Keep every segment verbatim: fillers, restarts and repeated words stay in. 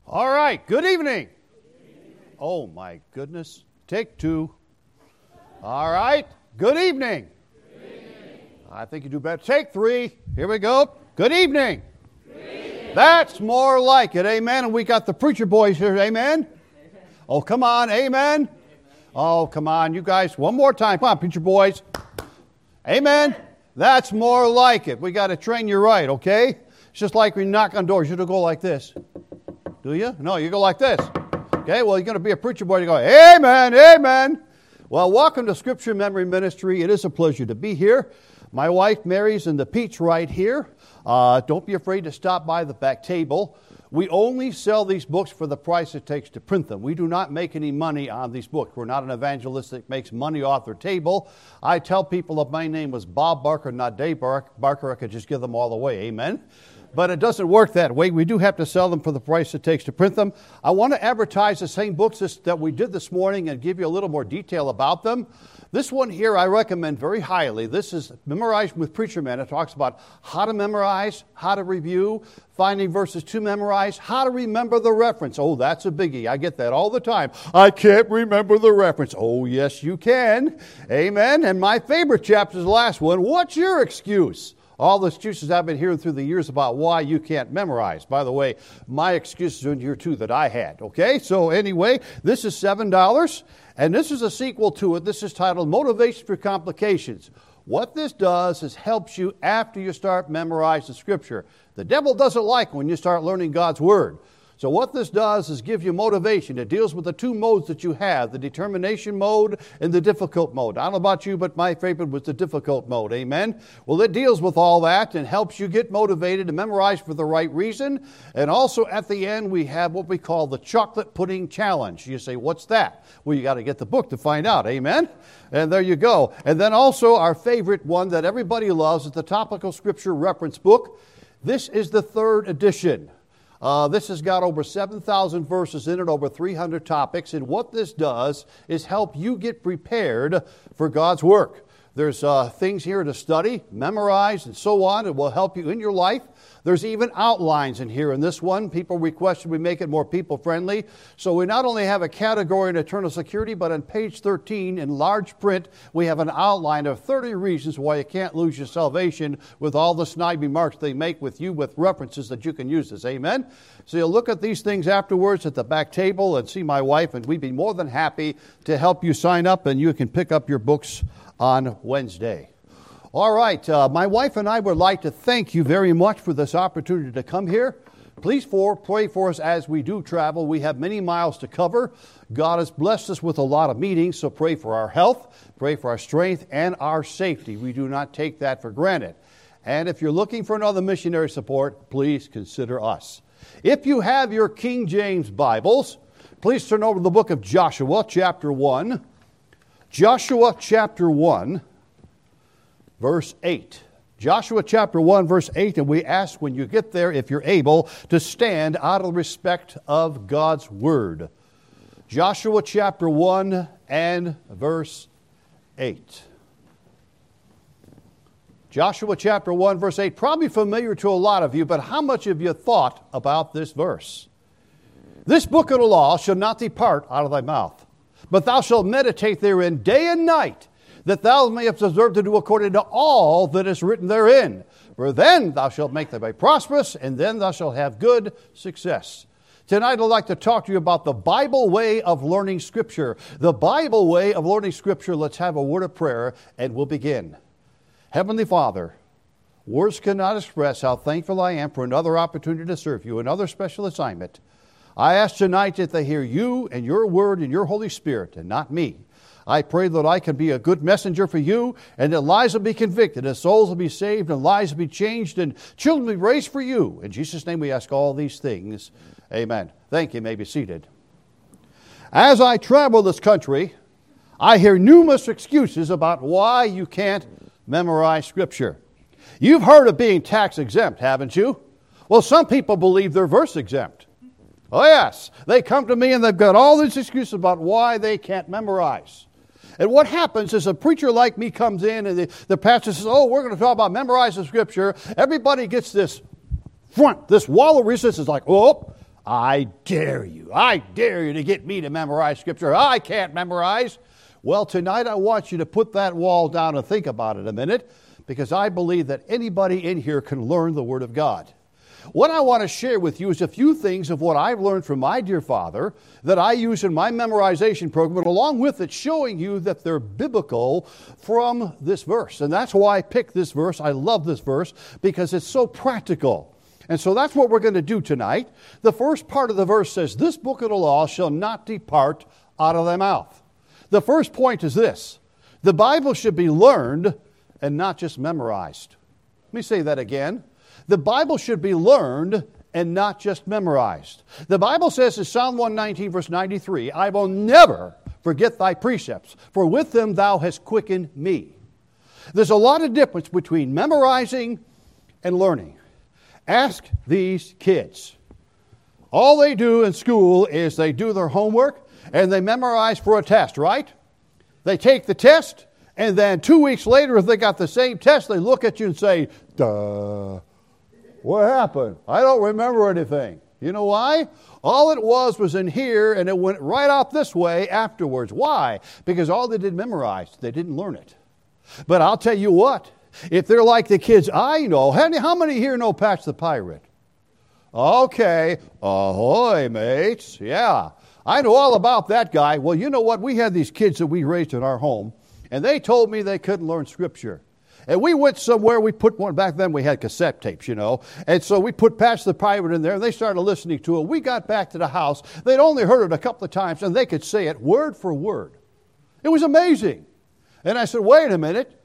All right, good evening. Oh my goodness. Take two. All right, good evening. Good evening. I think you do better. Take three. Here we go. Good evening. Good evening. That's more like it. Amen. And we got the preacher boys here. Amen. Oh, come on. Amen. Oh, come on. You guys, one more time. Come on, preacher boys. Amen. That's more like it. We got to train you right, okay? It's just like when you knock on doors. You don't go like this. Do you? No, you go like this. Okay, well, you're going to be a preacher boy. You go, amen, amen. Well, welcome to Scripture Memory Ministry. It is a pleasure to be here. My wife Mary's in the peach right here. Uh, don't be afraid to stop by the back table. We only sell these books for the price it takes to print them. We do not make any money on these books. We're not an evangelist that makes money off their table. I tell people if my name was Bob Barker, not Dave Barker, I could just give them all away. Amen. But it doesn't work that way. We do have to sell them for the price it takes to print them. I want to advertise the same books that we did this morning and give you a little more detail about them. This one here I recommend very highly. This is Memorized with Preacher Man. It talks about how to memorize, how to review, finding verses to memorize, how to remember the reference. Oh, that's a biggie. I get that all the time. I can't remember the reference. Oh, yes, you can. Amen. And my favorite chapter is the last one. What's your excuse? All the excuses I've been hearing through the years about why you can't memorize. By the way, my excuses are in here too that I had. Okay, so anyway, this is seven dollars, and this is a sequel to it. This is titled Motivation for Complications. What this does is helps you after you start memorizing Scripture. The devil doesn't like when you start learning God's Word. So what this does is give you motivation. It deals with the two modes that you have, the determination mode and the difficult mode. I don't know about you, but my favorite was the difficult mode. Amen? Well, it deals with all that and helps you get motivated to memorize for the right reason. And also at the end, we have what we call the chocolate pudding challenge. You say, what's that? Well, you got to get the book to find out. Amen? And there you go. And then also our favorite one that everybody loves is the Topical Scripture Reference Book. This is the third edition. Uh, this has got over seven thousand verses in it, over three hundred topics, and what this does is help you get prepared for God's work. There's uh, things here to study, memorize, and so on. It will help you in your life. There's even outlines in here in this one. People requested we make it more people-friendly. So we not only have a category in eternal security, but on page thirteen in large print, we have an outline of thirty reasons why you can't lose your salvation with all the snide remarks they make with you with references that you can use this. Amen? So you'll look at these things afterwards at the back table and see my wife, and we'd be more than happy to help you sign up, and you can pick up your books on Wednesday. All right, uh, my wife and I would like to thank you very much for this opportunity to come here. Please for, pray for us as we do travel. We have many miles to cover. God has blessed us with a lot of meetings, so pray for our health, pray for our strength, and our safety. We do not take that for granted. And if you're looking for another missionary support, please consider us. If you have your King James Bibles, please turn over to the book of Joshua, chapter one. Joshua, chapter one. Verse eight. Joshua chapter one, verse eight, and we ask when you get there, if you're able, to stand out of respect of God's Word. Joshua chapter one and verse eight. Joshua chapter one, verse eight, probably familiar to a lot of you, but how much have you thought about this verse? This book of the law shall not depart out of thy mouth, but thou shalt meditate therein day and night, that thou mayest observe to do according to all that is written therein. For then thou shalt make thy way prosperous, and then thou shalt have good success. Tonight I'd like to talk to you about the Bible way of learning Scripture. The Bible way of learning Scripture. Let's have a word of prayer, and we'll begin. Heavenly Father, words cannot express how thankful I am for another opportunity to serve you, another special assignment. I ask tonight that they hear you and your word and your Holy Spirit, and not me. I pray that I can be a good messenger for you, and that lives will be convicted, and souls will be saved, and lives will be changed, and children will be raised for you. In Jesus' name we ask all these things. Amen. Thank you. You may be seated. As I travel this country, I hear numerous excuses about why you can't memorize Scripture. You've heard of being tax exempt, haven't you? Well, some people believe they're verse exempt. Oh yes, they come to me and they've got all these excuses about why they can't memorize. And what happens is a preacher like me comes in and the, the pastor says, oh, we're going to talk about memorizing Scripture. Everybody gets this front, this wall of resistance like, oh, I dare you. I dare you to get me to memorize Scripture. I can't memorize. Well, tonight I want you to put that wall down and think about it a minute, because I believe that anybody in here can learn the Word of God. What I want to share with you is a few things of what I've learned from my dear father that I use in my memorization program, and along with it showing you that they're biblical from this verse. And that's why I picked this verse. I love this verse because it's so practical. And so that's what we're going to do tonight. The first part of the verse says, "This book of the law shall not depart out of thy mouth." The first point is this: the Bible should be learned and not just memorized. Let me say that again. The Bible should be learned and not just memorized. The Bible says in Psalm one nineteen, verse ninety-three, "I will never forget thy precepts, for with them thou hast quickened me." There's a lot of difference between memorizing and learning. Ask these kids. All they do in school is they do their homework and they memorize for a test, right? They take the test, and then two weeks later, if they got the same test, they look at you and say, "Duh. What happened? I don't remember anything." You know why? All it was was in here, and it went right out this way afterwards. Why? Because all they did memorize. They didn't learn it. But I'll tell you what, if they're like the kids I know, how many here know Patch the Pirate? Okay. Ahoy, mates. Yeah. I know all about that guy. Well, you know what? We had these kids that we raised in our home, and they told me they couldn't learn Scripture. And we went somewhere, we put one, back then we had cassette tapes, you know. And so we put Patch the Pirate in there, and they started listening to it. We got back to the house. They'd only heard it a couple of times, and they could say it word for word. It was amazing. And I said, wait a minute.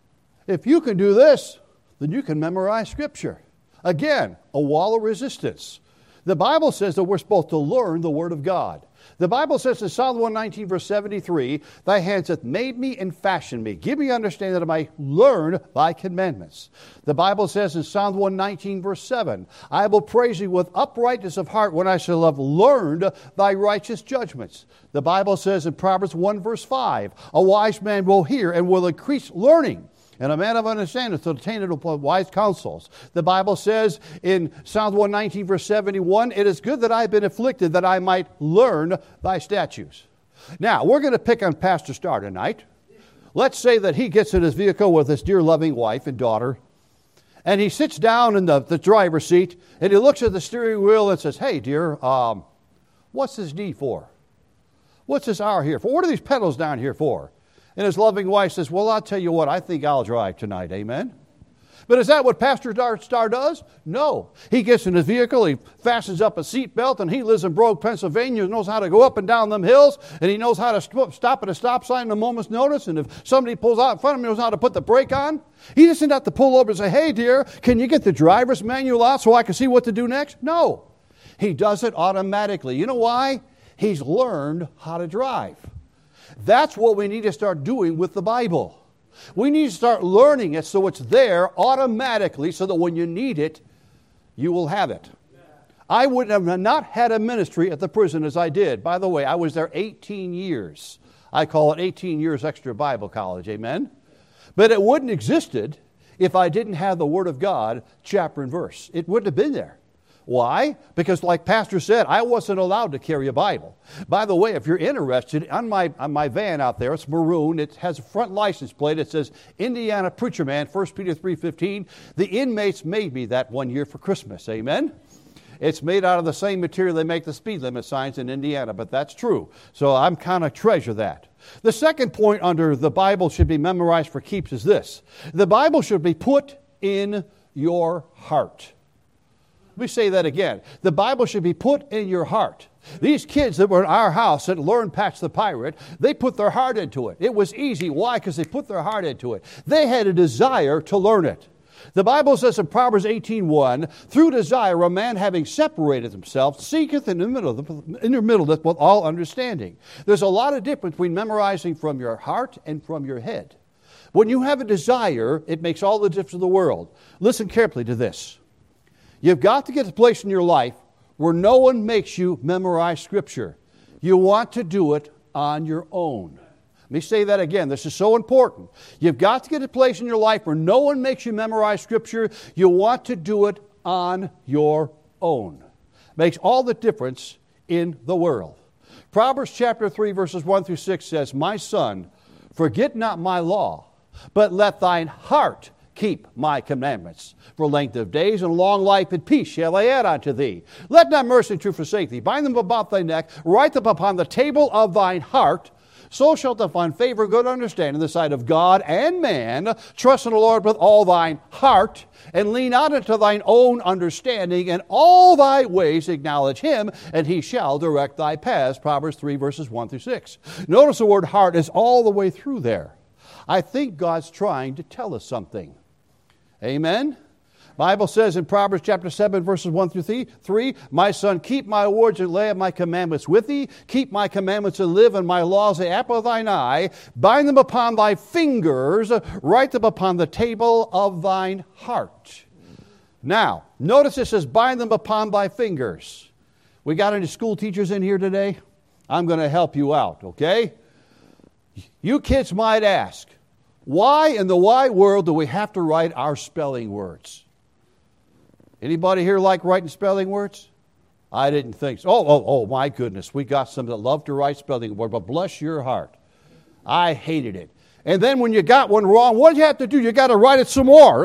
If you can do this, then you can memorize Scripture. Again, a wall of resistance. The Bible says that we're supposed to learn the Word of God. The Bible says in Psalm one nineteen, verse seventy-three, "Thy hands hath made me and fashioned me. Give me understanding that I might learn thy commandments." The Bible says in Psalm one nineteen, verse seven, "I will praise thee with uprightness of heart when I shall have learned thy righteous judgments." The Bible says in Proverbs one, verse five, "A wise man will hear and will increase learning, and a man of understanding to attain upon wise counsels." The Bible says in Psalm one nineteen, verse seventy-one, "It is good that I have been afflicted, that I might learn thy statutes." Now, we're going to pick on Pastor Starr tonight. Let's say that he gets in his vehicle with his dear loving wife and daughter, and he sits down in the, the driver's seat, and he looks at the steering wheel and says, "Hey, dear, um, what's this D for? What's this R here for? What are these pedals down here for?" And his loving wife says, "Well, I'll tell you what, I think I'll drive tonight." Amen? But is that what Pastor Starr does? No. He gets in his vehicle, he fastens up a seatbelt, and he lives in Brogue, Pennsylvania, knows how to go up and down them hills, and he knows how to st- stop at a stop sign at a moment's notice, and if somebody pulls out in front of him, he knows how to put the brake on. He doesn't have to pull over and say, "Hey, dear, can you get the driver's manual out so I can see what to do next?" No. He does it automatically. You know why? He's learned how to drive. That's what we need to start doing with the Bible. We need to start learning it so it's there automatically so that when you need it, you will have it. I would have not had a ministry at the prison as I did. By the way, I was there eighteen years. I call it eighteen years extra Bible college, amen? But it wouldn't have existed if I didn't have the Word of God, chapter and verse. It wouldn't have been there. Why? Because like Pastor said, I wasn't allowed to carry a Bible. By the way, if you're interested, on my on my van out there, it's maroon. It has a front license plate. It says Indiana Preacher Man, First Peter three fifteen. The inmates made me that one year for Christmas. Amen? It's made out of the same material they make the speed limit signs in Indiana, but that's true. So I'm kind of treasure that. The second point under the Bible should be memorized for keeps is this. The Bible should be put in your heart. Let me say that again. The Bible should be put in your heart. These kids that were in our house that learned Patch the Pirate, they put their heart into it. It was easy. Why? Because they put their heart into it. They had a desire to learn it. The Bible says in Proverbs eighteen one, "Through desire a man having separated himself seeketh in the middle, in the middle with all understanding." There's a lot of difference between memorizing from your heart and from your head. When you have a desire, it makes all the difference in the world. Listen carefully to this. You've got to get to a place in your life where no one makes you memorize Scripture. You want to do it on your own. Let me say that again. This is so important. You've got to get to a place in your life where no one makes you memorize Scripture. You want to do it on your own. makes all the difference in the world. Proverbs chapter three, verses one through six says, My son, forget not my law, but let thine heart keep my commandments. For length of days and long life and peace shall I add unto thee. Let not mercy and truth forsake thee. Bind them about thy neck, write them upon the table of thine heart. So shalt thou find favor, good understanding in the sight of God and man. Trust in the Lord with all thine heart, and lean not unto thine own understanding. In all thy ways acknowledge him, and he shall direct thy paths. Proverbs three, verses one through six. Notice the word heart is all the way through there. I think God's trying to tell us something. Amen? Bible says in Proverbs chapter seven, verses one through three, My son, keep my words and lay up my commandments with thee. Keep my commandments and live, and my laws the apple of thine eye. Bind them upon thy fingers. Write them upon the table of thine heart. Now, notice it says, bind them upon thy fingers. We got any school teachers in here today? I'm going to help you out, okay? You kids might ask, why in the wide world do we have to write our spelling words? Anybody here like writing spelling words? I didn't think so. Oh, oh, oh, my goodness. We got some that love to write spelling words, but bless your heart. I hated it. And then when you got one wrong, what do you have to do? You got to write it some more.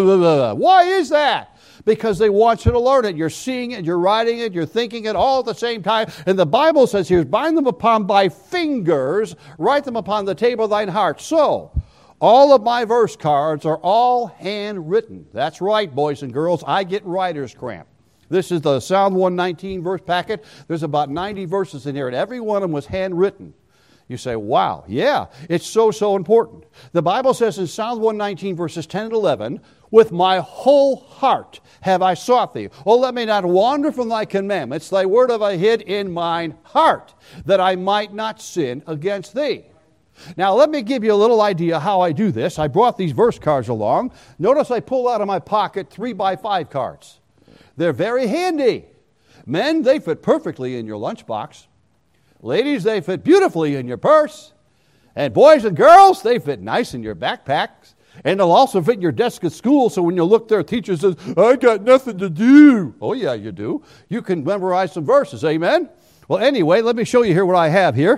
Why is that? Because they want you to learn it. You're seeing it, you're writing it, you're thinking it all at the same time. And the Bible says here, bind them upon thy fingers, write them upon the table of thine heart. So, all of my verse cards are all handwritten. That's right, boys and girls. I get writer's cramp. This is the Psalm one nineteen verse packet. There's about ninety verses in here, and every one of them was handwritten. You say, wow, yeah, it's so, so important. The Bible says in Psalm one nineteen verses ten and eleven, With my whole heart have I sought thee. Oh, let me not wander from thy commandments. Thy word have I hid in mine heart, that I might not sin against thee. Now, let me give you a little idea how I do this. I brought these verse cards along. Notice I pull out of my pocket three by five cards. They're very handy. Men, they fit perfectly in your lunchbox. Ladies, they fit beautifully in your purse. And boys and girls, they fit nice in your backpacks. And they'll also fit in your desk at school, so when you look there, teacher says, I got nothing to do. Oh, yeah, you do. You can memorize some verses, amen? Well, anyway, let me show you here what I have here.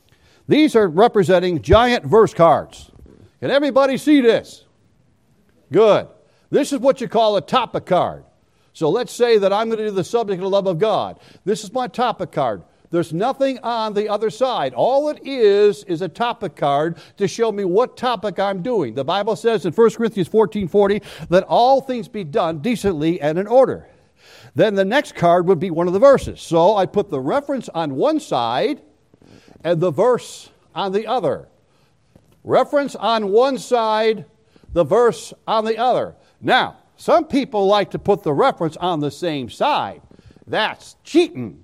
These are representing giant verse cards. Can everybody see this? Good. This is what you call a topic card. So let's say that I'm going to do the subject of the love of God. This is my topic card. There's nothing on the other side. All it is is a topic card to show me what topic I'm doing. The Bible says in First Corinthians fourteen forty, let all things be done decently and in order. Then the next card would be one of the verses. So I put the reference on one side and the verse on the other. Reference on one side, the verse on the other. Now, some people like to put the reference on the same side. That's cheating.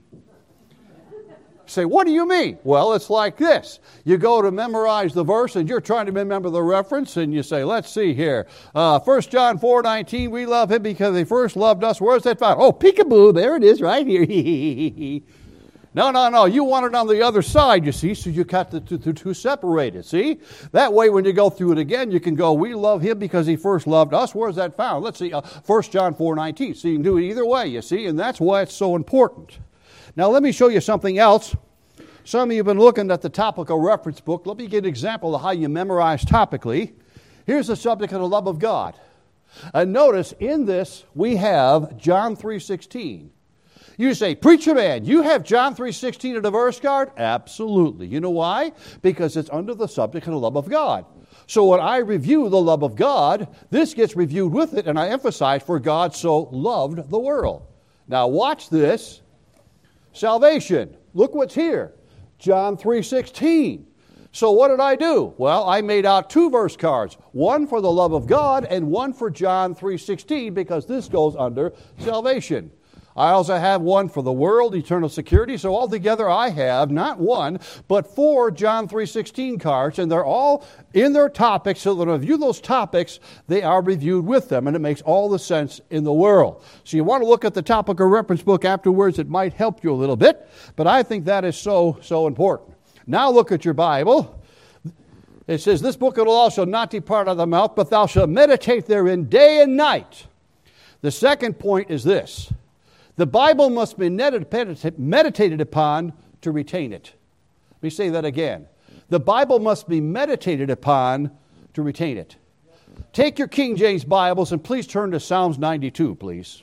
Say, what do you mean? Well, it's like this. You go to memorize the verse, and you're trying to remember the reference, and you say, let's see here. Uh, First John four nineteen, we love him because he first loved us. Where's that found? Oh, peekaboo, there it is right here. No, no, no. You want it on the other side, you see, so you got the two, two, two separated, see? That way, when you go through it again, you can go, we love him because he first loved us. Where's that found? Let's see, uh, First John four nineteen. So you can do it either way, you see, and that's why it's so important. Now, let me show you something else. Some of you have been looking at the topical reference book. Let me give an example of how you memorize topically. Here's the subject of the love of God. And notice, in this, we have John three sixteen. You say, preacher man, you have John three sixteen in a verse card? Absolutely. You know why? Because it's under the subject of the love of God. So when I review the love of God, this gets reviewed with it, and I emphasize, for God so loved the world. Now watch this. Salvation. Look what's here. John three sixteen. So what did I do? Well, I made out two verse cards. One for the love of God and one for John three sixteen, because this goes under salvation. I also have one for the world, eternal security. So altogether I have not one, but four John three sixteen cards, and they're all in their topics. So that when I review those topics, they are reviewed with them, and it makes all the sense in the world. So you want to look at the topical reference book afterwards. It might help you a little bit, but I think that is so, so important. Now look at your Bible. It says, this book of the law shall not depart out of the mouth, but thou shalt meditate therein day and night. The second point is this. The Bible must be meditated upon to retain it. Let me say that again. The Bible must be meditated upon to retain it. Take your King James Bibles and please turn to Psalms ninety-two, please.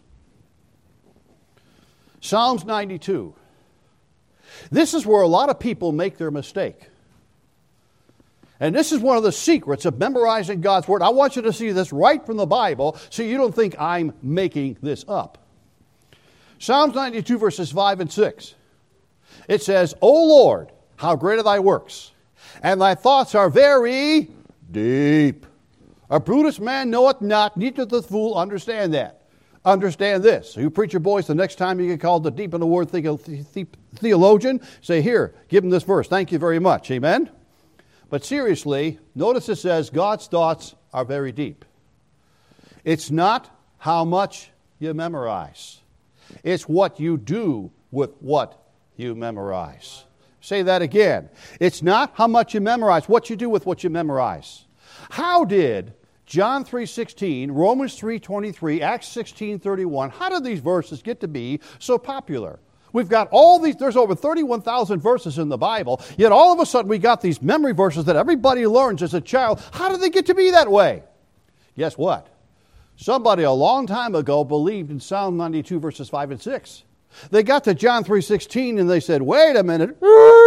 Psalms ninety-two. This is where a lot of people make their mistake. And this is one of the secrets of memorizing God's Word. I want you to see this right from the Bible so you don't think I'm making this up. Psalms ninety-two, verses five and six. It says, O Lord, how great are thy works, and thy thoughts are very deep. A brutish man knoweth not, neither doth the fool understand that. Understand this. You preacher boys, the next time you get called the deep in the word theologian, say, here, give him this verse. Thank you very much. Amen? But seriously, notice it says God's thoughts are very deep. It's not how much you memorize. It's what you do with what you memorize. Say that again. It's not how much you memorize, what you do with what you memorize. How did John three sixteen, Romans three twenty-three, Acts sixteen thirty-one, how did these verses get to be so popular? We've got all these, there's over thirty-one thousand verses in the Bible, yet all of a sudden we got these memory verses that everybody learns as a child. How did they get to be that way? Guess what? Somebody a long time ago believed in Psalm ninety-two, verses five and six. They got to John three sixteen and they said, wait a minute,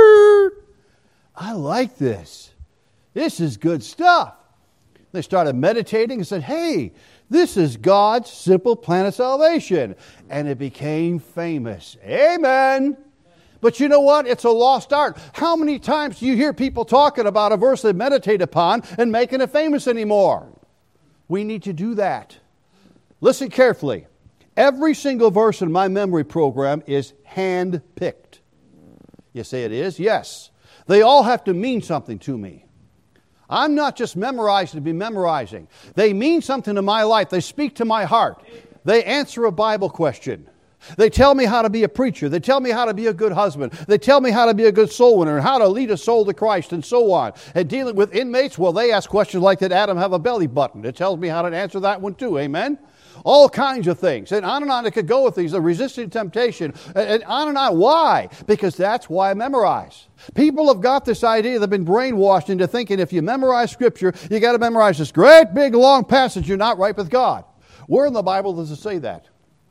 I like this. This is good stuff. They started meditating and said, hey, this is God's simple plan of salvation. And it became famous. Amen. But you know what? It's a lost art. How many times do you hear people talking about a verse they meditate upon and making it famous anymore? We need to do that. Listen carefully. Every single verse in my memory program is hand-picked. You say it is? Yes. They all have to mean something to me. I'm not just memorizing to be memorizing. They mean something to my life. They speak to my heart. They answer a Bible question. They tell me how to be a preacher. They tell me how to be a good husband. They tell me how to be a good soul winner and how to lead a soul to Christ and so on. And dealing with inmates, well, they ask questions like, did Adam have a belly button? It tells me how to answer that one too. Amen? All kinds of things. And on and on it could go with these. The resisting temptation. And on and on. Why? Because that's why I memorize. People have got this idea. They've been brainwashed into thinking if you memorize Scripture, you got to memorize this great big long passage. You're not right with God. Where in the Bible does it say that?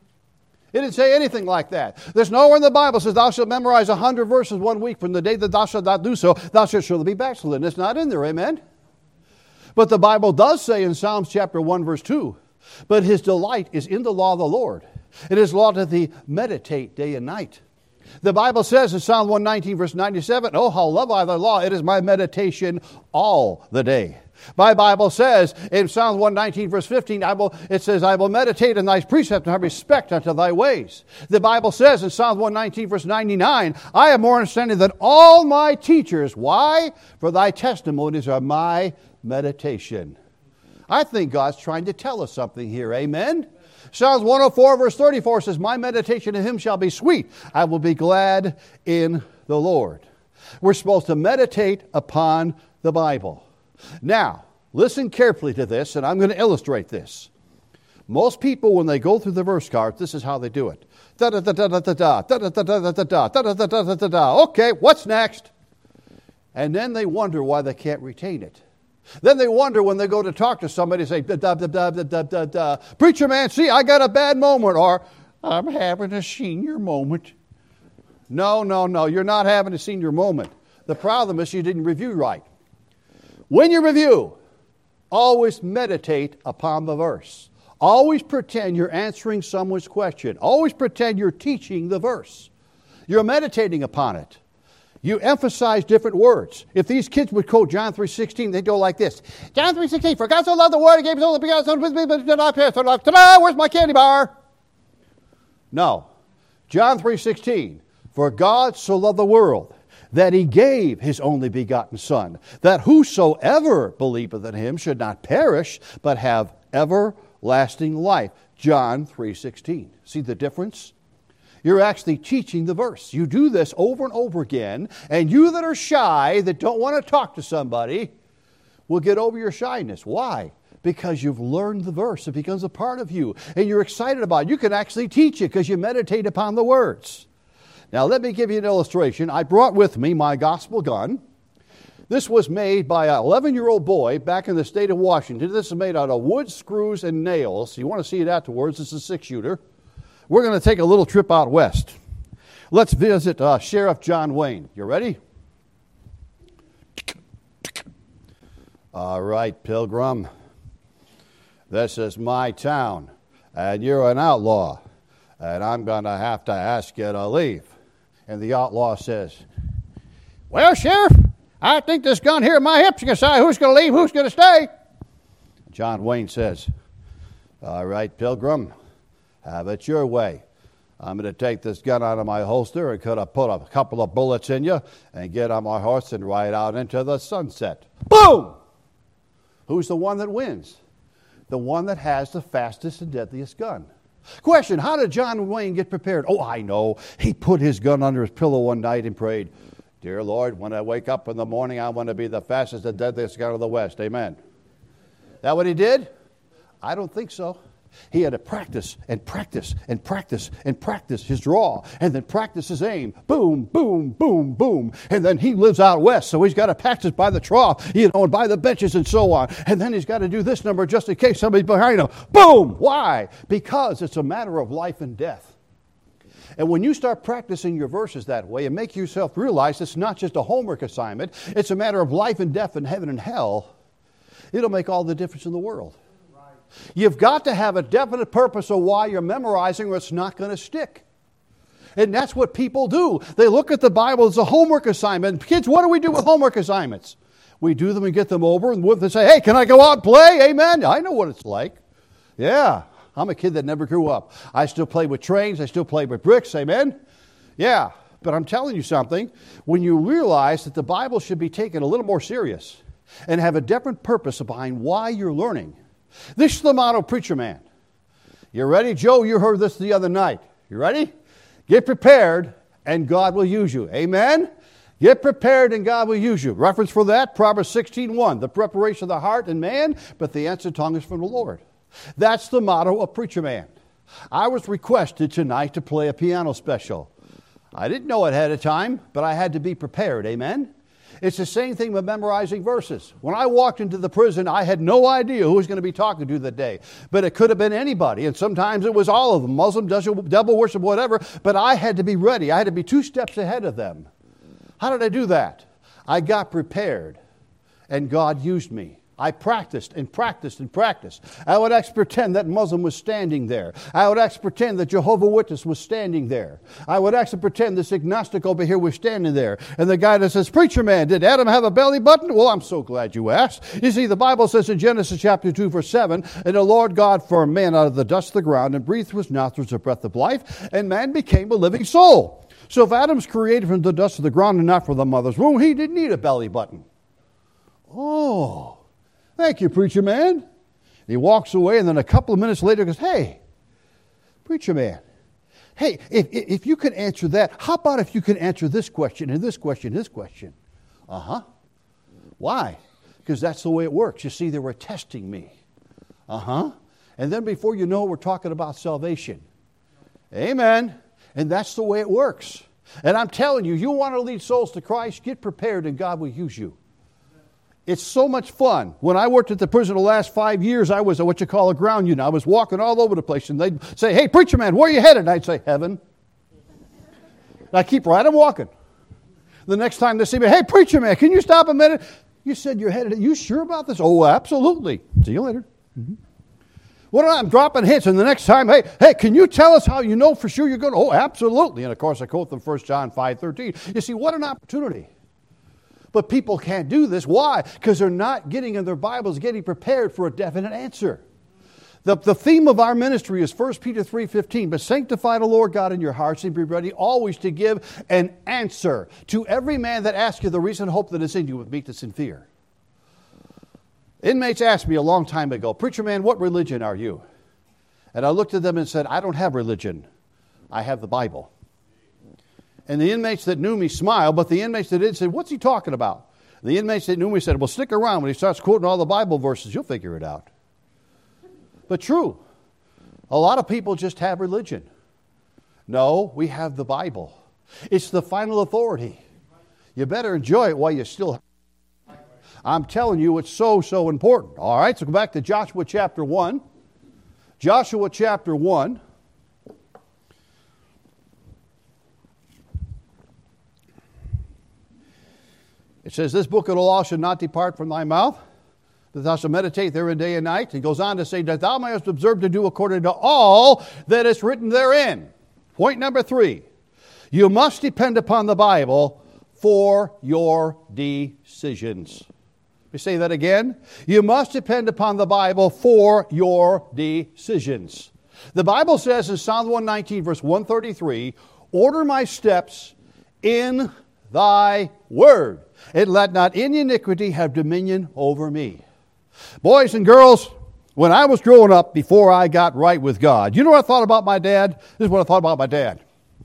It didn't say anything like that. There's nowhere in the Bible that says thou shalt memorize a hundred verses one week. From the day that thou shalt not do so, thou shalt surely be backslidden. It's not in there. Amen? But the Bible does say in Psalms chapter one, verse two, but his delight is in the law of the Lord. It is law that he meditate day and night. The Bible says in Psalm one nineteen, verse ninety-seven, oh, how love I thy law. It is my meditation all the day. My Bible says in Psalm one nineteen, verse fifteen, I will, it says, I will meditate in thy precepts and have respect unto thy ways. The Bible says in Psalm one nineteen, verse ninety-nine, I have more understanding than all my teachers. Why? For thy testimonies are my meditation. I think God's trying to tell us something here. Amen? Psalms one oh four, verse thirty-four says, my meditation in him shall be sweet. I will be glad in the Lord. We're supposed to meditate upon the Bible. Now, listen carefully to this, and I'm going to illustrate this. Most people, when they go through the verse cards, this is how they do it. Da-da-da-da-da-da-da, da-da-da-da-da-da, da-da-da-da-da-da. Okay, what's next? And then they wonder why they can't retain it. Then they wonder when they go to talk to somebody, say, da da da da da da da. Preacher man, see, I got a bad moment, or I'm having a senior moment. No, no, no, you're not having a senior moment. The problem is you didn't review right. When you review, always meditate upon the verse. Always pretend you're answering someone's question. Always pretend you're teaching the verse. You're meditating upon it. You emphasize different words. If these kids would quote John three sixteen, they'd go like this. John three sixteen, for God so loved the world, he gave his only begotten Son, with me, but did not perish. Ta-da, where's my candy bar? No. John three sixteen, for God so loved the world, that he gave his only begotten Son, that whosoever believeth in him should not perish, but have everlasting life. John three sixteen. See the difference? You're actually teaching the verse. You do this over and over again, and you that are shy, that don't want to talk to somebody, will get over your shyness. Why? Because you've learned the verse. It becomes a part of you. And you're excited about it. You can actually teach it because you meditate upon the words. Now, let me give you an illustration. I brought with me my gospel gun. This was made by an eleven-year-old boy back in the state of Washington. This is made out of wood, screws, and nails. You want to see it afterwards. It's a six-shooter. We're going to take a little trip out west. Let's visit uh, Sheriff John Wayne. You ready? All right, Pilgrim. This is my town, and you're an outlaw, and I'm going to have to ask you to leave. And the outlaw says, well, Sheriff, I think this gun here in my hips can decide who's going to leave, who's going to stay. John Wayne says, all right, Pilgrim, have it your way. I'm going to take this gun out of my holster and could have put a couple of bullets in you and get on my horse and ride out into the sunset. Boom! Who's the one that wins? The one that has the fastest and deadliest gun. Question, how did John Wayne get prepared? Oh, I know. He put his gun under his pillow one night and prayed, dear Lord, when I wake up in the morning, I want to be the fastest and deadliest gun of the West. Amen. That what he did? I don't think so. He had to practice and practice and practice and practice his draw and then practice his aim. Boom, boom, boom, boom. And then he lives out west, so he's got to practice by the trough, you know, and by the benches and so on. And then he's got to do this number just in case somebody's behind him. Boom! Why? Because it's a matter of life and death. And when you start practicing your verses that way and make yourself realize it's not just a homework assignment, it's a matter of life and death and heaven and hell, it'll make all the difference in the world. You've got to have a definite purpose of why you're memorizing or it's not going to stick. And that's what people do. They look at the Bible as a homework assignment. Kids, what do we do with homework assignments? We do them and get them over and they say, hey, can I go out and play? Amen. I know what it's like. Yeah, I'm a kid that never grew up. I still play with trains. I still play with bricks. Amen. Yeah, but I'm telling you something. When you realize that the Bible should be taken a little more serious and have a different purpose behind why you're learning. This is the motto, Preacher Man. You ready, Joe? You heard this the other night. You ready? Get prepared and God will use you. Amen? Get prepared and God will use you. Reference for that, Proverbs sixteen one. The preparation of the heart and man, but the answer tongue is from the Lord. That's the motto of Preacher Man. I was requested tonight to play a piano special. I didn't know it ahead of time, but I had to be prepared. Amen? It's the same thing with memorizing verses. When I walked into the prison, I had no idea who was going to be talking to that day. But it could have been anybody, and sometimes it was all of them, Muslim, devil worship, whatever. But I had to be ready. I had to be two steps ahead of them. How did I do that? I got prepared, and God used me. I practiced and practiced and practiced. I would actually pretend that Muslim was standing there. I would actually pretend that Jehovah's Witness was standing there. I would actually pretend this agnostic over here was standing there. And the guy that says, Preacher Man, did Adam have a belly button? Well, I'm so glad you asked. You see, the Bible says in Genesis chapter two, verse seven, and the Lord God formed man out of the dust of the ground and breathed through his nostrils the breath of life, and man became a living soul. So if Adam's created from the dust of the ground and not from the mother's womb, he didn't need a belly button. Oh, thank you, Preacher Man. He walks away, and then a couple of minutes later goes, hey, Preacher Man, hey, if, if you can answer that, how about if you can answer this question and this question and this question? Uh-huh. Why? Because that's the way it works. You see, they were testing me. Uh-huh. And then before you know it, we're talking about salvation. Amen. And that's the way it works. And I'm telling you, you want to lead souls to Christ, get prepared and God will use you. It's so much fun. When I worked at the prison the last five years, I was a, what you call a ground unit. I was walking all over the place, and they'd say, hey, Preacher Man, where are you headed? And I'd say, heaven. And I keep right on walking. The next time they see me, hey, Preacher Man, can you stop a minute? You said you're headed. Are you sure about this? Oh, absolutely. See you later. Mm-hmm. What well, I'm dropping hints, and the next time, hey, hey, can you tell us how you know for sure you're going to? Oh, absolutely. And of course, I quote them First John five thirteen. You see, what an opportunity. But people can't do this. Why? Because they're not getting in their Bibles, getting prepared for a definite answer. The, the theme of our ministry is First Peter three fifteen. But sanctify the Lord God in your hearts and be ready always to give an answer to every man that asks you the reason and hope that is in you with meekness and fear. Inmates asked me a long time ago, Preacher Man, what religion are you? And I looked at them and said, I don't have religion. I have the Bible. And the inmates that knew me smiled, but the inmates that didn't said, what's he talking about? The inmates that knew me said, well, stick around. When he starts quoting all the Bible verses, you'll figure it out. But true, a lot of people just have religion. No, we have the Bible. It's the final authority. You better enjoy it while you still have it. I'm telling you, it's so, so important. All right, so go back to Joshua chapter one. Joshua chapter one. It says, this book of the law should not depart from thy mouth, that thou shalt meditate therein day and night. He goes on to say, that thou mayest observe to do according to all that is written therein. Point number three, you must depend upon the Bible for your decisions. Let me say that again. You must depend upon the Bible for your decisions. The Bible says in Psalm one nineteen, verse one thirty-three, order my steps in thy word, and let not any iniquity have dominion over me. Boys and girls, when I was growing up, before I got right with God, you know what I thought about my dad? This is what I thought about my dad.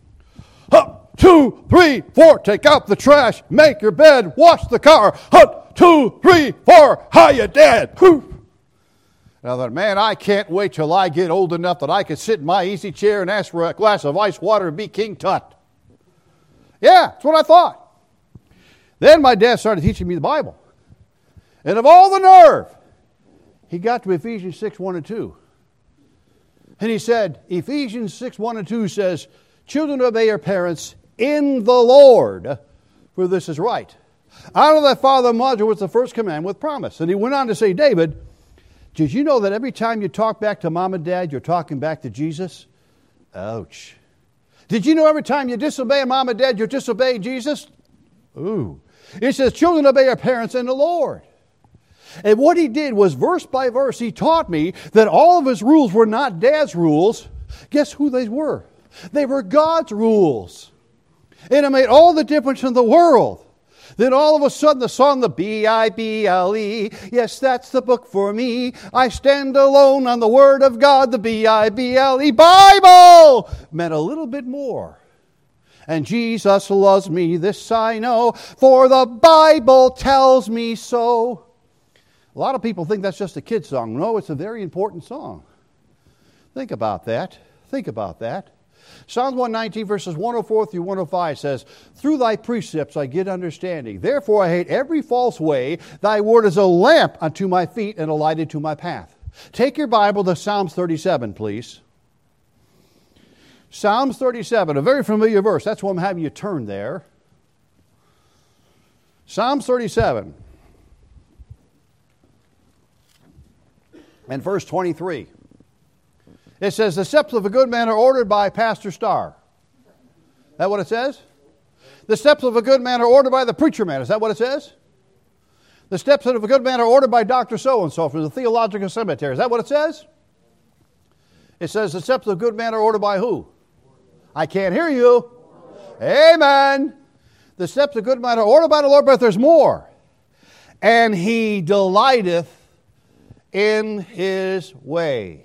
Up, two, three, four, take out the trash, make your bed, wash the car. Up, two, three, four, how you dad? Whew. And I thought, man, I can't wait till I get old enough that I can sit in my easy chair and ask for a glass of ice water and be King Tut. Yeah, that's what I thought. Then my dad started teaching me the Bible. And of all the nerve, he got to Ephesians six, one and two. And he said, Ephesians six, one and two says, children, obey your parents in the Lord, for this is right. Honor thy father and mother was the first command with promise. And he went on to say, David, did you know that every time you talk back to mom and dad, you're talking back to Jesus? Ouch. Did you know every time you disobey mom and dad, you're disobeying Jesus? Ooh. It says, children, obey your parents in the Lord. And what he did was, verse by verse, he taught me that all of his rules were not dad's rules. Guess who they were? They were God's rules. And it made all the difference in the world. Then all of a sudden the song, the B I B L E, yes, that's the book for me. I stand alone on the Word of God, the B I B L E, Bible, meant a little bit more. And Jesus loves me, this I know, for the Bible tells me so. A lot of people think that's just a kid's song. No, it's a very important song. Think about that. Think about that. Psalm one nineteen, verses one oh four through one oh five says, through thy precepts I get understanding. Therefore I hate every false way. Thy word is a lamp unto my feet and a light unto my path. Take your Bible to Psalms thirty-seven, please. Psalms thirty-seven, a very familiar verse. That's why I'm having you turn there. Psalms thirty-seven. And verse twenty-three. It says, the steps of a good man are ordered by Pastor Starr. Is that what it says? The steps of a good man are ordered by the preacher man. Is that what it says? The steps of a good man are ordered by Doctor So-and-so from the Theological Seminary. Is that what it says? It says the steps of a good man are ordered by who? I can't hear you. Amen. The steps of a good man are ordered by the Lord, but there's more. And he delighteth in his way.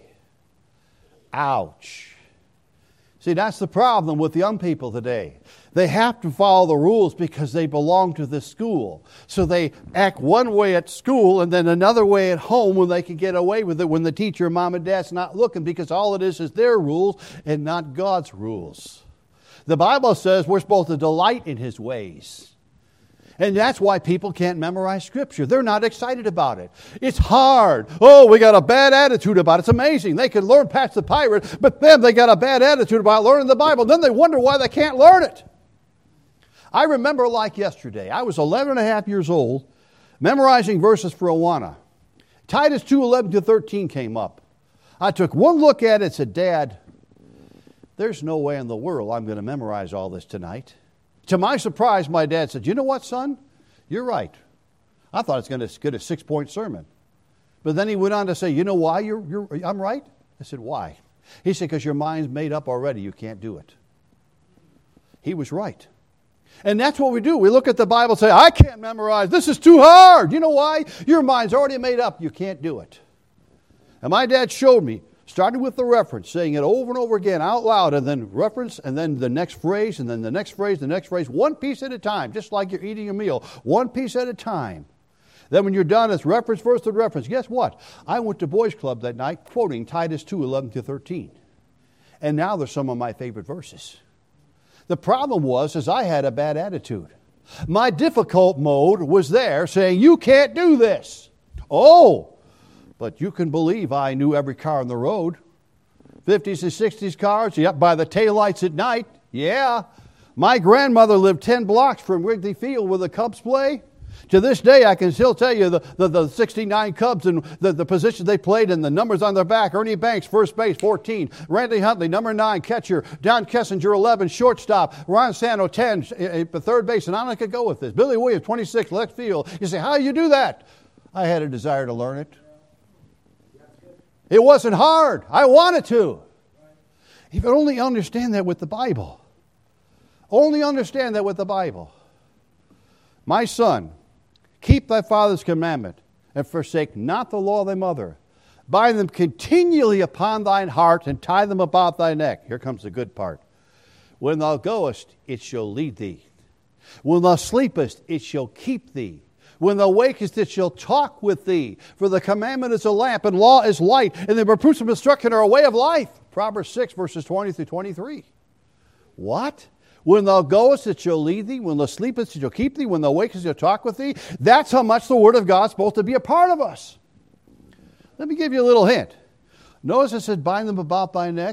Ouch. See, that's the problem with young people today. They have to follow the rules because they belong to this school. So they act one way at school and then another way at home when they can get away with it when the teacher, mom and dad's not looking, because all it is is their rules and not God's rules. The Bible says we're supposed to delight in his ways. And that's why people can't memorize Scripture. They're not excited about it. It's hard. Oh, we got a bad attitude about it. It's amazing. They can learn past the pirate, but then they got a bad attitude about learning the Bible. Then they wonder why they can't learn it. I remember like yesterday, I was eleven and a half years old, memorizing verses for Awana. Titus two, eleven to thirteen came up. I took one look at it and said, Dad, there's no way in the world I'm going to memorize all this tonight. To my surprise, my dad said, you know what, son? You're right. I thought it's going to get a six-point sermon. But then he went on to say, you know why you're, you're, I'm right? I said, why? He said, because your mind's made up already. You can't do it. He was right. And that's what we do. We look at the Bible and say, I can't memorize. This is too hard. You know why? Your mind's already made up. You can't do it. And my dad showed me, starting with the reference, saying it over and over again out loud, and then reference, and then the next phrase, and then the next phrase, the next phrase, one piece at a time, just like you're eating a meal, one piece at a time. Then when you're done, it's reference, verse, and reference. Guess what? I went to boys' club that night quoting Titus two, eleven to thirteen. And now they're some of my favorite verses. The problem was, is I had a bad attitude. My difficult mode was there saying, you can't do this. Oh, but you can believe I knew every car on the road. fifties and sixties cars, yep, by the taillights at night. Yeah. My grandmother lived ten blocks from Wrigley Field where the Cubs play. To this day, I can still tell you the, the, the sixty-nine Cubs and the, the positions they played and the numbers on their back. Ernie Banks, first base, fourteen. Randy Huntley, number nine, catcher. Don Kessinger, eleven, shortstop. Ron Santo, ten, third base. And I could go with this. Billy Williams, twenty-six, left field. You say, how do you do that? I had a desire to learn it. It wasn't hard. I wanted to. You could only understand that with the Bible. Only understand that with the Bible. My son, keep thy father's commandment, and forsake not the law of thy mother. Bind them continually upon thine heart, and tie them about thy neck. Here comes the good part. When thou goest, it shall lead thee. When thou sleepest, it shall keep thee. When thou wakest, it shall talk with thee. For the commandment is a lamp, and law is light, and the reproofs of instruction are a way of life. Proverbs six, verses twenty through twenty-three. What? When thou goest, it shall lead thee. When thou sleepest, it shall keep thee. When thou wakest, it shall talk with thee. That's how much the Word of God is supposed to be a part of us. Let me give you a little hint. Notice it said, bind them about thy neck.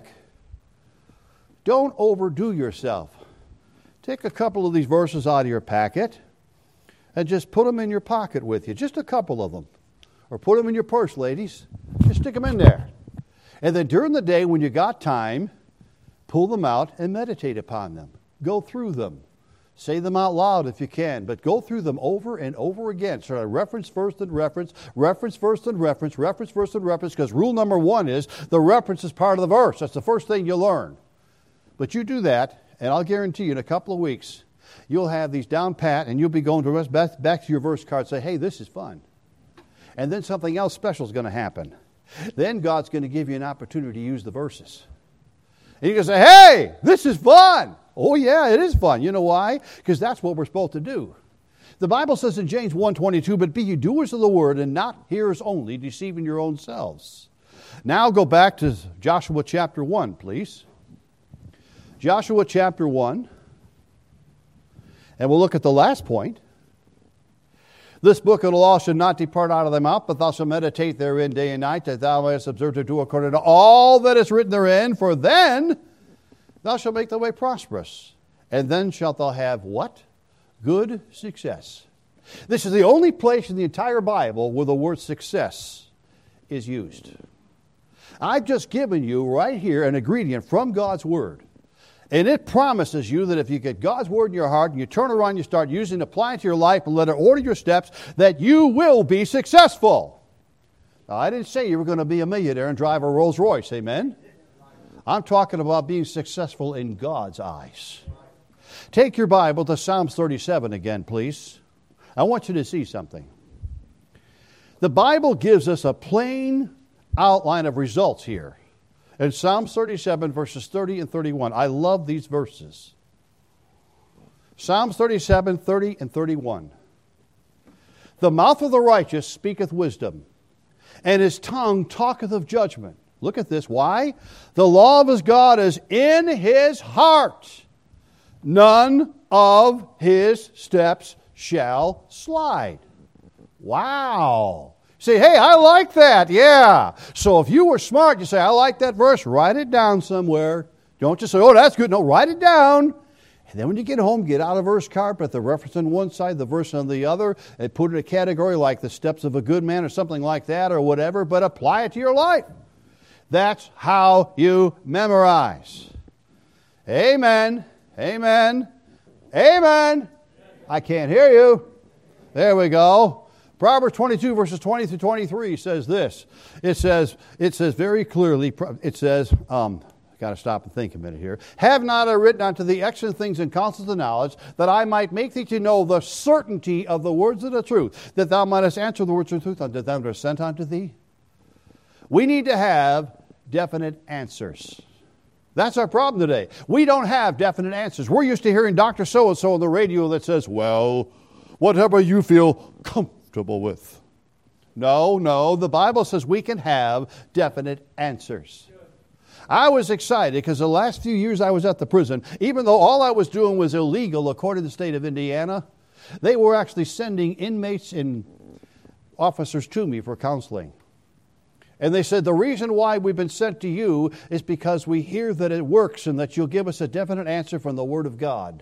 Don't overdo yourself. Take a couple of these verses out of your packet and just put them in your pocket with you. Just a couple of them. Or put them in your purse, ladies. Just stick them in there. And then during the day, when you got time, pull them out and meditate upon them. Go through them. Say them out loud if you can, but go through them over and over again. So reference first and reference, reference first and reference, reference first and reference, because rule number one is the reference is part of the verse. That's the first thing you learn. But you do that, and I'll guarantee you in a couple of weeks, you'll have these down pat, and you'll be going to rest back, back to your verse card and say, hey, this is fun. And then something else special is going to happen. Then God's going to give you an opportunity to use the verses. And you can say, hey, this is fun. Oh, yeah, it is fun. You know why? Because that's what we're supposed to do. The Bible says in James one twenty-two, but be ye doers of the word and not hearers only, deceiving your own selves. Now go back to Joshua chapter one, please. Joshua chapter one. And we'll look at the last point. This book of the law should not depart out of thy mouth, but thou shalt meditate therein day and night, that thou mayest observe to do according to all that is written therein. For then thou shalt make thy way prosperous, and then shalt thou have what? Good success. This is the only place in the entire Bible where the word success is used. I've just given you right here an ingredient from God's Word. And it promises you that if you get God's Word in your heart and you turn around, you start using it, apply it to your life, and let it order your steps, that you will be successful. Now, I didn't say you were going to be a millionaire and drive a Rolls Royce, amen? I'm talking about being successful in God's eyes. Take your Bible to Psalms thirty-seven again, please. I want you to see something. The Bible gives us a plain outline of results here. In Psalms thirty-seven, verses thirty and thirty-one. I love these verses. Psalms thirty-seven, thirty and thirty-one. The mouth of the righteous speaketh wisdom, and his tongue talketh of judgment. Look at this. Why? The law of his God is in his heart. None of his steps shall slide. Wow. Say, hey, I like that. Yeah. So if you were smart, you say, I like that verse. Write it down somewhere. Don't just say, oh, that's good. No, write it down. And then when you get home, get out a verse card, put the reference on one side, the verse on the other, and put it in a category like the steps of a good man or something like that or whatever, but apply it to your life. That's how you memorize. Amen. Amen. Amen. I can't hear you. There we go. Proverbs twenty-two, verses twenty through twenty-three says this. It says, it says very clearly, it says, um, I've got to stop and think a minute here. Have not I written unto thee excellent things and counsels of knowledge, that I might make thee to know the certainty of the words of the truth, that thou mightest answer the words of truth unto them that are sent unto thee? We need to have definite answers. That's our problem today. We don't have definite answers. We're used to hearing Doctor So-and-so on the radio that says, well, whatever you feel comfortable comfortable with. No, no, the Bible says we can have definite answers. I was excited because the last few years I was at the prison, even though all I was doing was illegal according to the state of Indiana, they were actually sending inmates and officers to me for counseling. And they said, the reason why we've been sent to you is because we hear that it works and that you'll give us a definite answer from the Word of God.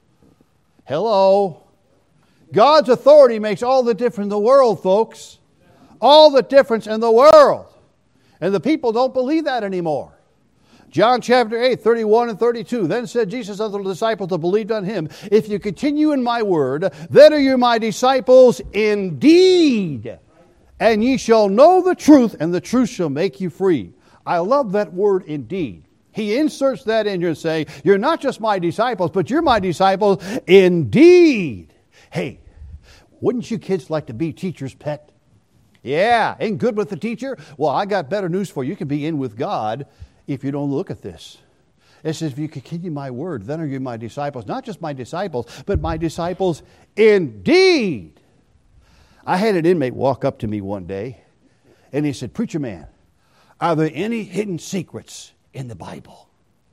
Hello. God's authority makes all the difference in the world, folks. All the difference in the world. And the people don't believe that anymore. John chapter eight, thirty-one and thirty-two. Then said Jesus unto the disciples that believed on him, if you continue in my word, then are you my disciples indeed. And ye shall know the truth, and the truth shall make you free. I love that word indeed. He inserts that in here and saying, you're not just my disciples, but you're my disciples indeed. Hey, wouldn't you kids like to be teacher's pet? Yeah, ain't good with the teacher? Well, I got better news for you. You can be in with God if you don't look at this. It says, if you continue my word, then are you my disciples. Not just my disciples, but my disciples indeed. I had an inmate walk up to me one day, and he said, preacher man, are there any hidden secrets in the Bible?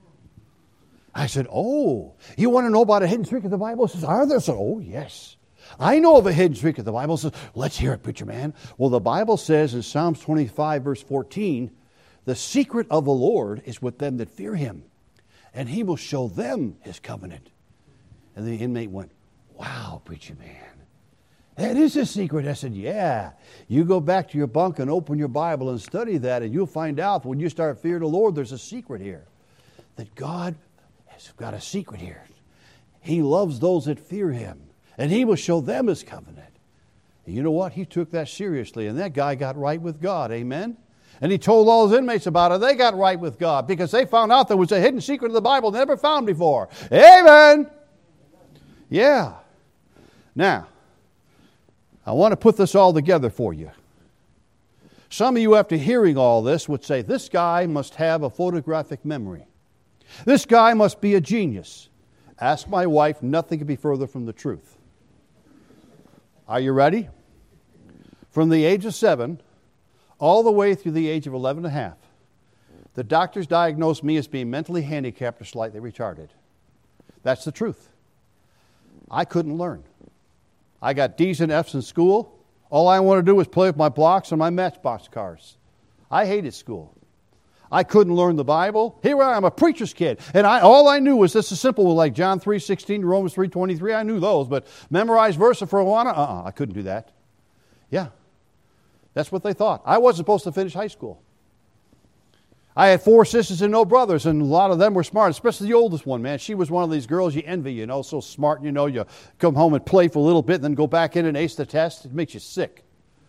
I said, oh, you want to know about a hidden secret in the Bible? He says, are there? I said, oh, yes. I know of a hidden secret in the Bible. He says, let's hear it, preacher man. Well, the Bible says in Psalms twenty-five, verse fourteen, the secret of the Lord is with them that fear him, and he will show them his covenant. And the inmate went, wow, preacher man, that is a secret. I said, yeah. You go back to your bunk and open your Bible and study that, and you'll find out when you start fearing the Lord, there's a secret here. That God has got a secret here. He loves those that fear him, and he will show them his covenant. And you know what? He took that seriously, and that guy got right with God. Amen? And he told all his inmates about it. They got right with God because they found out there was a hidden secret of the Bible they never found before. Amen? Yeah. Now, I want to put this all together for you. Some of you, after hearing all this, would say, this guy must have a photographic memory. This guy must be a genius. Ask my wife, nothing could be further from the truth. Are you ready? From the age of seven all the way through the age of eleven and a half, the doctors diagnosed me as being mentally handicapped or slightly retarded. That's the truth. I couldn't learn. I got D's and F's in school. All I wanted to do was play with my blocks and my Matchbox cars. I hated school. I couldn't learn the Bible. Here I am, a preacher's kid. And I, all I knew was this is simple, like John three sixteen, Romans three twenty-three. I knew those, but memorize verses for a while, uh-uh, I couldn't do that. Yeah, that's what they thought. I wasn't supposed to finish high school. I had four sisters and no brothers, and a lot of them were smart, especially the oldest one, man. She was one of these girls you envy, you know, so smart, you know, you come home and play for a little bit and then go back in and ace the test. It makes you sick.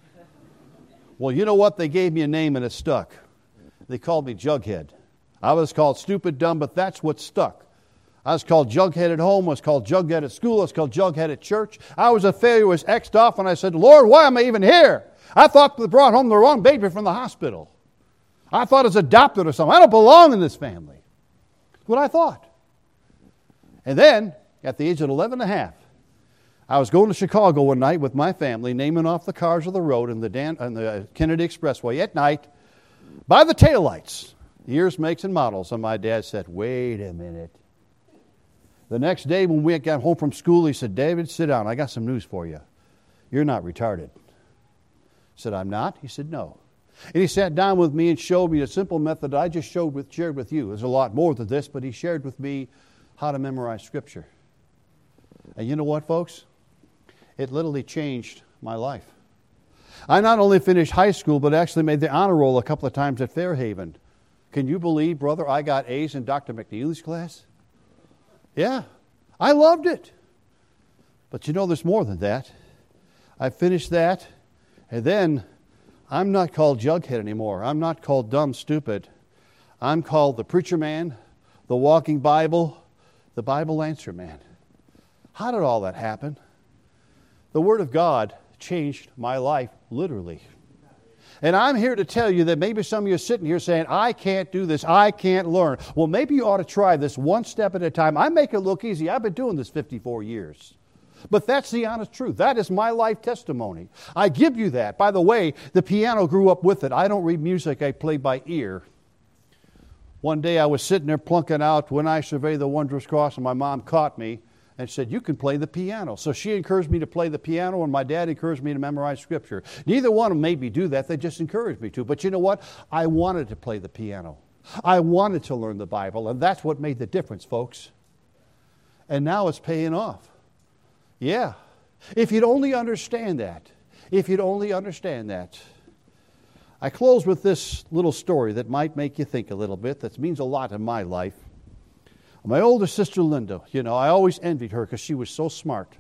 Well, you know what? They gave me a name and it stuck. They called me Jughead. I was called stupid, dumb, but that's what stuck. I was called Jughead at home. I was called Jughead at school. I was called Jughead at church. I was a failure, was X'd off, and I said, Lord, why am I even here? I thought they brought home the wrong baby from the hospital. I thought I was adopted or something. I don't belong in this family. That's what I thought. And then, at the age of eleven and a half, I was going to Chicago one night with my family, naming off the cars of the road in the, Dan, in the Kennedy Expressway at night by the taillights, years, makes, and models. And my dad said, wait a minute. The next day when we got home from school, he said, David, sit down. I got some news for you. You're not retarded. I said, I'm not? He said, no. And he sat down with me and showed me a simple method that I just showed with, shared with you. There's a lot more than this, but he shared with me how to memorize Scripture. And you know what, folks? It literally changed my life. I not only finished high school, but actually made the honor roll a couple of times at Fairhaven. Can you believe, brother, I got A's in Doctor McNeely's class? Yeah, I loved it. But you know, there's more than that. I finished that, and then I'm not called Jughead anymore. I'm not called dumb, stupid. I'm called the preacher man, the walking Bible, the Bible answer man. How did all that happen? The Word of God changed my life, literally. And I'm here to tell you that maybe some of you are sitting here saying, I can't do this, I can't learn. Well, maybe you ought to try this one step at a time. I make it look easy. I've been doing this fifty-four years. But that's the honest truth. That is my life testimony. I give you that. By the way, the piano grew up with it. I don't read music, I play by ear. One day I was sitting there plunking out When I Survey the Wondrous Cross, and my mom caught me and said, you can play the piano. So she encouraged me to play the piano, and my dad encouraged me to memorize Scripture. Neither one of them made me do that. They just encouraged me to. But you know what? I wanted to play the piano. I wanted to learn the Bible, and that's what made the difference, folks. And now it's paying off. Yeah. If you'd only understand that. If you'd only understand that. I close with this little story that might make you think a little bit. That means a lot in my life. My older sister Linda, you know, I always envied her because she was so smart.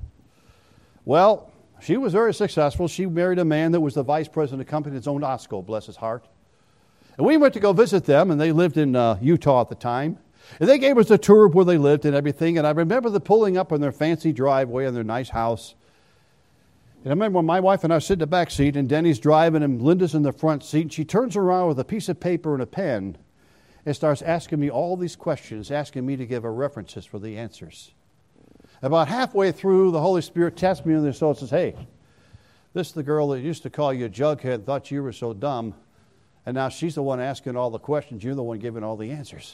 Well, she was very successful. She married a man that was the vice president of the company that's owned Osco, bless his heart. And we went to go visit them, and they lived in uh, Utah at the time. And they gave us a tour of where they lived and everything. And I remember them pulling up on their fancy driveway in their nice house. And I remember when my wife and I sit in the back seat, and Denny's driving, and Linda's in the front seat. And she turns around with a piece of paper and a pen and starts asking me all these questions, asking me to give her references for the answers. About halfway through, the Holy Spirit taps me on the shoulder and says, hey, this is the girl that used to call you a jughead and thought you were so dumb. And now she's the one asking all the questions. You're the one giving all the answers.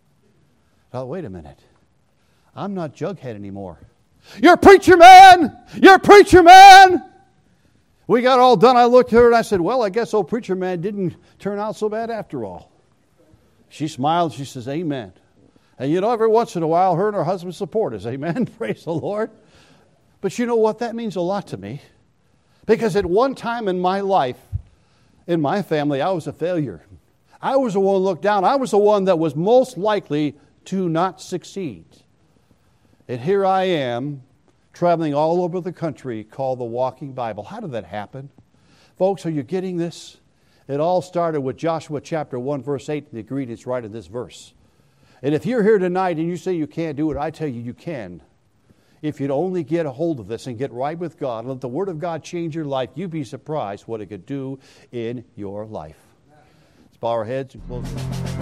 Oh, wait a minute. I'm not jughead anymore. You're a preacher man! You're a preacher man! We got all done. I looked at her and I said, well, I guess old preacher man didn't turn out so bad after all. She smiled. She says, amen. And you know, every once in a while, her and her husband support us. Amen. Praise the Lord. But you know what? That means a lot to me. Because at one time in my life, in my family, I was a failure. I was the one looked down. I was the one that was most likely to not succeed. And here I am, traveling all over the country, called the Walking Bible. How did that happen? Folks, are you getting this? It all started with Joshua chapter one, verse eight, and the ingredients right in this verse. And if you're here tonight and you say you can't do it, I tell you, you can. If you'd only get a hold of this and get right with God, and let the Word of God change your life, you'd be surprised what it could do in your life. Let's bow our heads and close.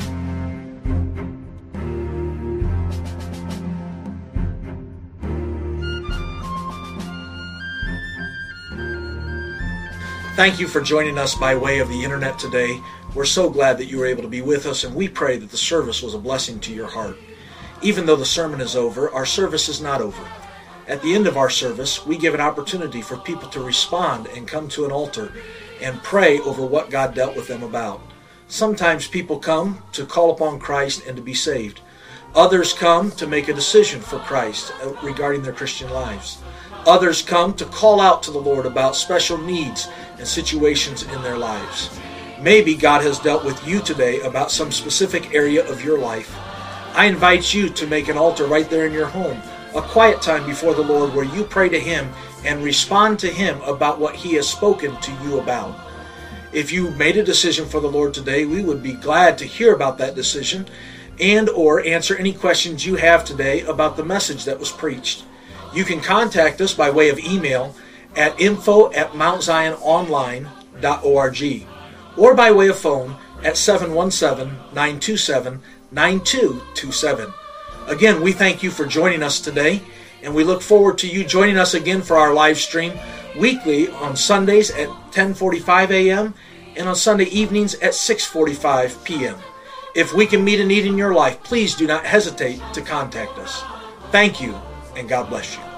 Thank you for joining us by way of the internet today. We're so glad that you were able to be with us, and we pray that the service was a blessing to your heart. Even though the sermon is over, our service is not over. At the end of our service, we give an opportunity for people to respond and come to an altar and pray over what God dealt with them about. Sometimes people come to call upon Christ and to be saved. Others come to make a decision for Christ regarding their Christian lives. Others come to call out to the Lord about special needs and situations in their lives. Maybe God has dealt with you today about some specific area of your life. I invite you to make an altar right there in your home, a quiet time before the Lord where you pray to Him and respond to Him about what He has spoken to you about. If you made a decision for the Lord today, we would be glad to hear about that decision and or answer any questions you have today about the message that was preached. You can contact us by way of email at info at mount zion online dot org or by way of phone at seven one seven, nine two seven, nine two two seven. Again, we thank you for joining us today, and we look forward to you joining us again for our live stream weekly on Sundays at ten forty-five a.m. and on Sunday evenings at six forty-five p.m. If we can meet a need in your life, please do not hesitate to contact us. Thank you, and God bless you.